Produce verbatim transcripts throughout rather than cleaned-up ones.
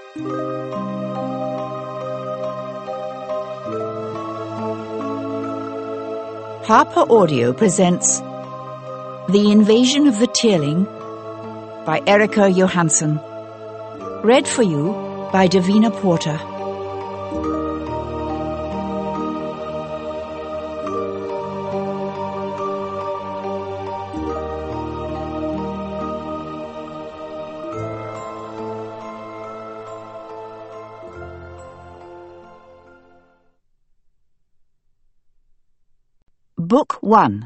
Harper Audio presents The Invasion of the Tearling by Erica Johansson. Read for you by Davina Porter. Book one.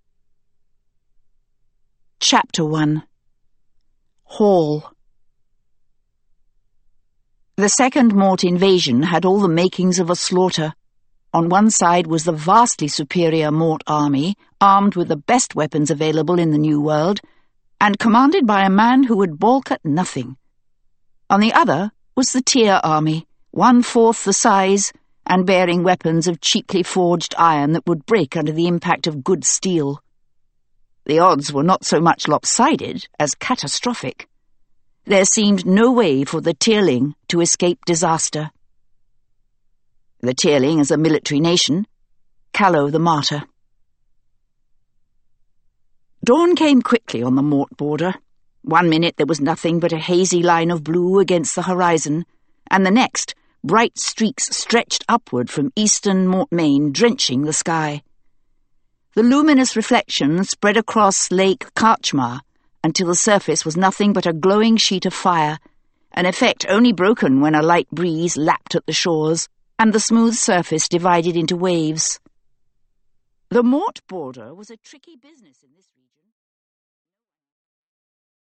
Chapter one. Hall. The second Mort invasion had all the makings of a slaughter. On one side was the vastly superior Mort army, armed with the best weapons available in the New World, and commanded by a man who would balk at nothing. On the other was the Tyr army, one-fourth the size, and bearing weapons of cheaply forged iron that would break under the impact of good steel. The odds were not so much lopsided as catastrophic. There seemed no way for the Tearling to escape disaster. The Tearling as a military nation, Callow the martyr. Dawn came quickly on the Mort border. One minute there was nothing but a hazy line of blue against the horizon, and the next, bright streaks stretched upward from eastern Mortmain, drenching the sky. The luminous reflection spread across Lake Karchmar until the surface was nothing but a glowing sheet of fire, an effect only broken when a light breeze lapped at the shores and the smooth surface divided into waves. The Mort border was a tricky business in this region.